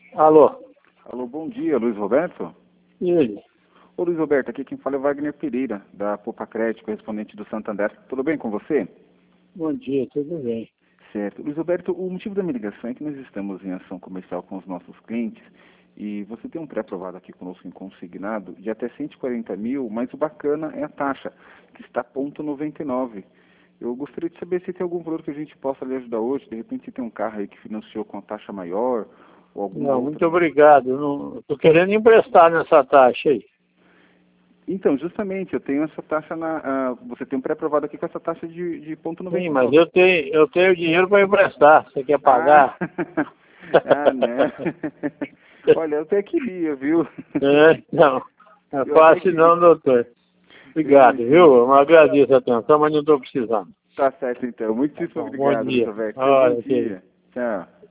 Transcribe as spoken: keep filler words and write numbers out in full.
Alô? Alô, bom dia, Luiz Roberto? E ele? Ô Luiz Roberto, aqui quem fala é Wagner Pereira, da Poupa Crédito, correspondente do Santander. Tudo bem com você? Bom dia, tudo bem. Certo. Luiz Roberto, o motivo da minha ligação é que nós estamos em ação comercial com os nossos clientes e você tem um pré-aprovado aqui conosco em consignado de até cento e quarenta mil, mas o bacana é a taxa, que está ponto noventa e nove. Eu gostaria de saber se tem algum valor que a gente possa lhe ajudar hoje. De repente você tem um carro aí que financiou com a taxa maior ou algum Não, outro. muito obrigado. Estou querendo emprestar nessa taxa aí. Então, justamente, eu tenho essa taxa na. ah, você tem um pré-aprovado aqui com essa taxa de, de ponto noventa Sim, e mas nove. eu tenho, eu tenho dinheiro para emprestar. Você quer pagar? Ah, ah, né? Olha, eu até queria, viu? É, não. É Eu até fácil queria. não, doutor. Eu Obrigado, imagino. viu? Eu agradeço a atenção, mas não estou precisando. Tá certo, então. Tá Muitíssimo bom, bom obrigado, Luiz dia. Roberto. Tenha um bom Olha, querido. dia. Tchau.